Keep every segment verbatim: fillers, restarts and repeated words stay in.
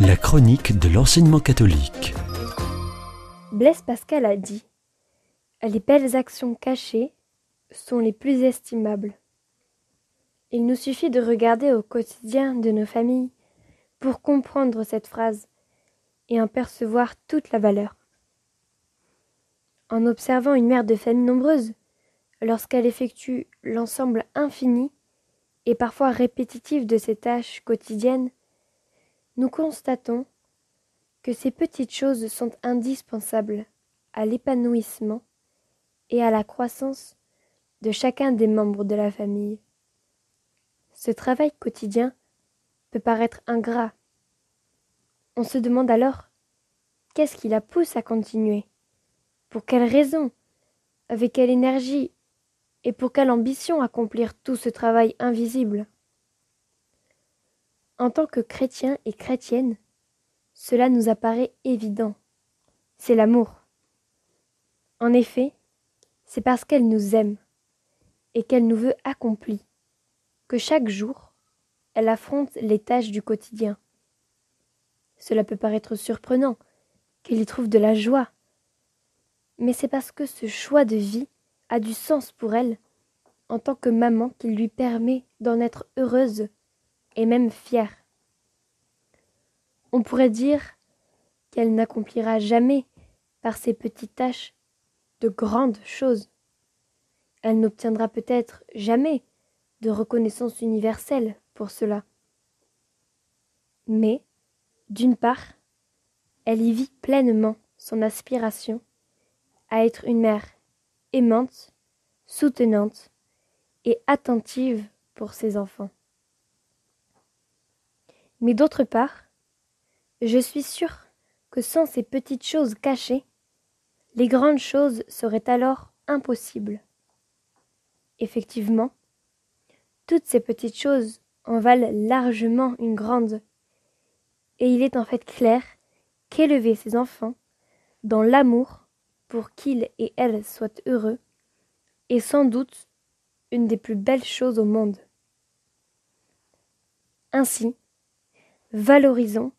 La chronique de l'enseignement catholique. Blaise Pascal a dit « Les belles actions cachées sont les plus estimables ». Il nous suffit de regarder au quotidien de nos familles pour comprendre cette phrase et en percevoir toute la valeur. En observant une mère de famille nombreuse, lorsqu'elle effectue l'ensemble infini et parfois répétitif de ses tâches quotidiennes, nous constatons que ces petites choses sont indispensables à l'épanouissement et à la croissance de chacun des membres de la famille. Ce travail quotidien peut paraître ingrat. On se demande alors qu'est-ce qui la pousse à continuer, pour quelle raison, avec quelle énergie et pour quelle ambition accomplir tout ce travail invisible. En tant que chrétiens et chrétiennes, cela nous apparaît évident. C'est l'amour. En effet, c'est parce qu'elle nous aime et qu'elle nous veut accomplis que chaque jour, elle affronte les tâches du quotidien. Cela peut paraître surprenant, qu'elle y trouve de la joie, mais c'est parce que ce choix de vie a du sens pour elle en tant que maman qu'il lui permet d'en être heureuse et même fière. On pourrait dire qu'elle n'accomplira jamais par ses petites tâches de grandes choses. Elle n'obtiendra peut-être jamais de reconnaissance universelle pour cela. Mais, d'une part, elle y vit pleinement son aspiration à être une mère aimante, soutenante et attentive pour ses enfants. Mais d'autre part, je suis sûre que sans ces petites choses cachées, les grandes choses seraient alors impossibles. Effectivement, toutes ces petites choses en valent largement une grande, et il est en fait clair qu'élever ses enfants dans l'amour pour qu'ils et elles soient heureux est sans doute une des plus belles choses au monde. Ainsi, valorisons,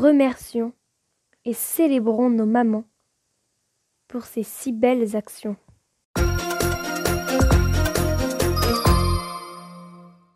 remercions et célébrons nos mamans pour ces si belles actions.